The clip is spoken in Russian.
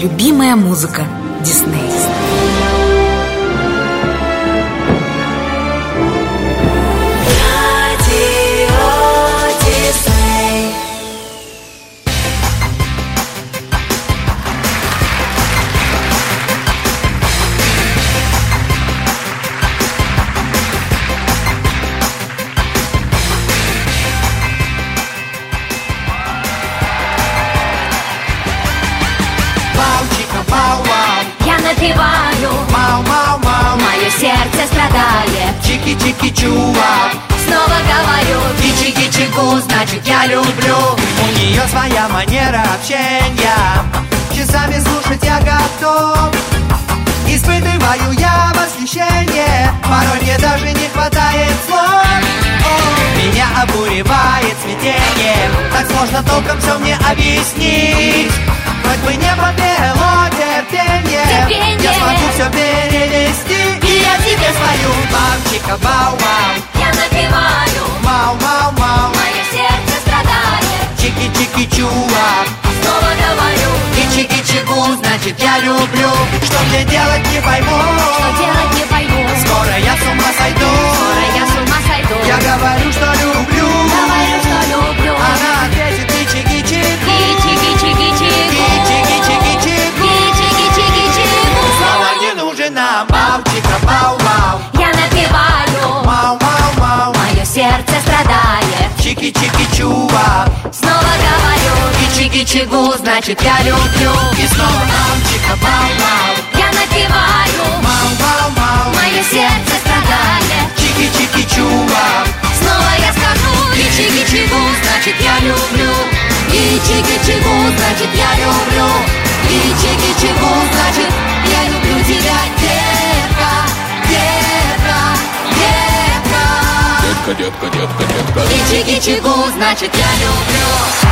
любимая музыка Дисней. Я напеваю, Мау-мау-мау, мое сердце страдает. чики-чики-чуа, Снова говорю, кичи-кичи-ку, значит я люблю. У нее своя манера общения, часами слушать я готов. Испытываю я восхищение, порой мне даже не хватает слов. Меня обуревает смятение, так сложно толком все мне объяснить. Хоть бы не подвело терпение, я смогу все перевести. И я тебе свою бау-чика-бау-вау, я напеваю, мау-мау-мау, мое сердце страдает. чики-чики-чуа, Снова говорю, кичи-кичи-ку, значит я люблю. Что мне делать не пойму, что делать не пойму. скоро я с ума сойду. Скоро я с ума сойду. Я говорю, что люблю, говорю, что люблю. она ответит кичи-кичи-ку, Кичи-кичи-кичи-ку. кичи-кичи-кичи-ку. Кичи-кичи-кичи-ку. Снова не нужен нам бау-чика-бау-вау, Я напеваю, мау-мау-мау, мое сердце страдает. чики-чики-чуа, Снова говорю, кичи-кичи-ку, значит я люблю. И снова бау-чика-бау-вау, я напеваю, мау-мау-мау, мое сердце страдает. чики-чики-чуа, Снова я скажу, кичи-кичи-ку, значит я люблю. кичи-кичи-ку, значит я люблю. Кичи-кичи-ку, значит я люблю тебя, детка, детка, детка. Детка, детка, детка, детка. Кичи-кичи-ку, значит я люблю.